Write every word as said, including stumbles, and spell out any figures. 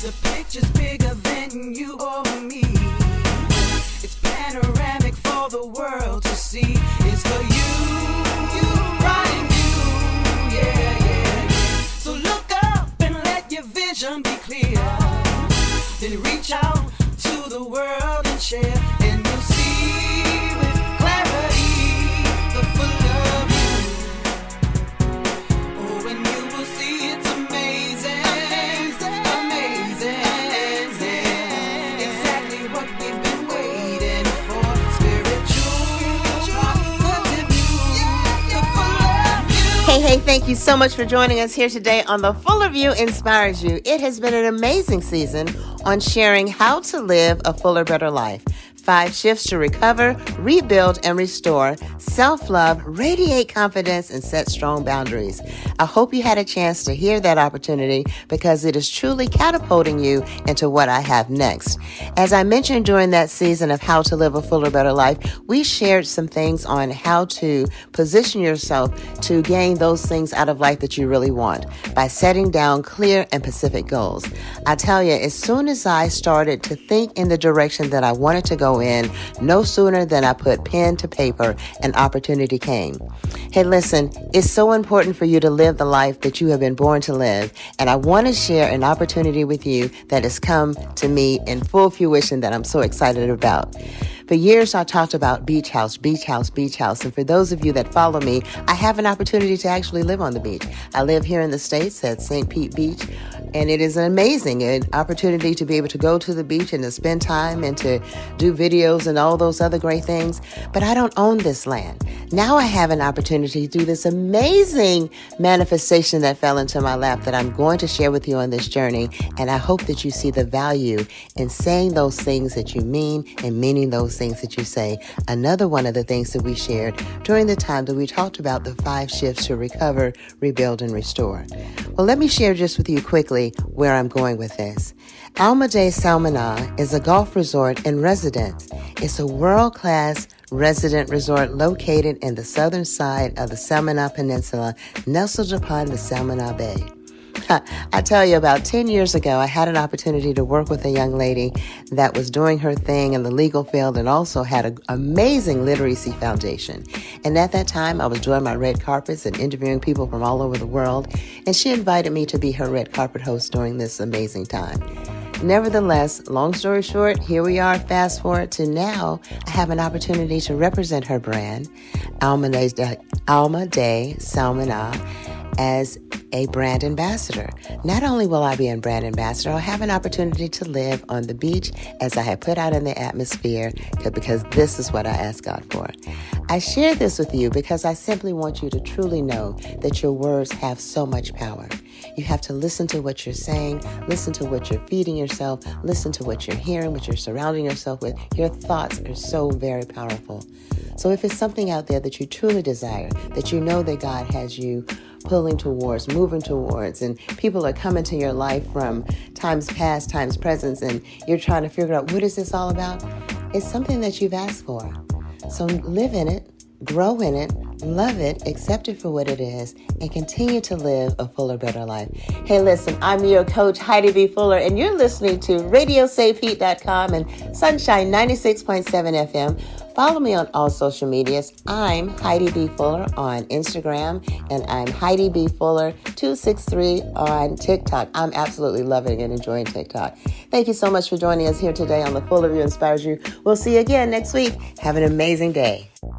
The picture's bigger than you or me. It's panoramic for the world to see. It's for you, you, right in view, yeah, yeah. So look up and let your vision be clear. Then reach out to the world and share, and you'll see with clarity the full of you. Oh, and you will see it's amazing, amazing, amazing. Exactly what we've been waiting for. Spiritual, positive view, the full of you. Hey, hey, thank you so much for joining us here today on The Full of You Inspires You. It has been an amazing season on sharing how to live a fuller, better life. Five shifts to recover, rebuild, and restore. Self-love, radiate confidence, and set strong boundaries. I hope you had a chance to hear that opportunity because it is truly catapulting you into what I have next. As I mentioned during that season of How to Live a Fuller, Better Life, we shared some things on how to position yourself to gain those things out of life that you really want by setting down clear and specific goals. I tell you, as soon as I started to think in the direction that I wanted to go in, no sooner than I put pen to paper, an opportunity came. Hey, listen, it's so important for you to live the life that you have been born to live, and I want to share an opportunity with you that has come to me in full fruition that I'm so excited about. For years, I talked about beach house, beach house, beach house. And for those of you that follow me, I have an opportunity to actually live on the beach. I live here in the States at Saint Pete Beach, and it is an amazing an opportunity to be able to go to the beach and to spend time and to do videos and all those other great things. But I don't own this land. Now I have an opportunity to do this amazing manifestation that fell into my lap that I'm going to share with you on this journey. And I hope that you see the value in saying those things that you mean and meaning those things that you say. Another one of the things that we shared during the time that we talked about the five shifts to recover, rebuild, and restore. Well, let me share just with you quickly where I'm going with this. Alma de Salmona is a golf resort and residence. It's a world-class resident resort located in the southern side of the Salmona Peninsula, nestled upon the Salmona Bay. I tell you, about ten years ago, I had an opportunity to work with a young lady that was doing her thing in the legal field and also had an amazing literacy foundation. And at that time, I was doing my red carpets and interviewing people from all over the world, and she invited me to be her red carpet host during this amazing time. Nevertheless, long story short, here we are, fast forward to now, I have an opportunity to represent her brand, Alma de, Alma de Salmona, as a brand ambassador. Not only will I be a brand ambassador, I'll have an opportunity to live on the beach as I have put out in the atmosphere, because this is what I asked God for. I share this with you because I simply want you to truly know that your words have so much power. You have to listen to what you're saying, listen to what you're feeding yourself, listen to what you're hearing, what you're surrounding yourself with. Your thoughts are so very powerful. So if it's something out there that you truly desire, that you know that God has you pulling towards, moving towards, and people are coming to your life from times past, times present, and you're trying to figure out what is this all about, it's something that you've asked for. So live in it, grow in it, love it, accept it for what it is, and continue to live a fuller, better life. Hey, listen, I'm your coach, Heidi B. Fuller, and you're listening to radio save heat dot com and Sunshine ninety-six point seven F M. Follow me on all social medias. I'm Heidi B. Fuller on Instagram, and I'm Heidi B. Fuller two six three on TikTok. I'm absolutely loving and enjoying TikTok. Thank you so much for joining us here today on The Full of You Inspires You. We'll see you again next week. Have an amazing day.